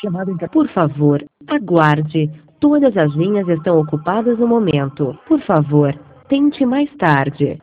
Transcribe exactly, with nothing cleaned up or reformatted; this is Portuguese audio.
Chamada em... Por favor, aguarde. Todas as linhas estão ocupadas no momento. Por favor, tente mais tarde.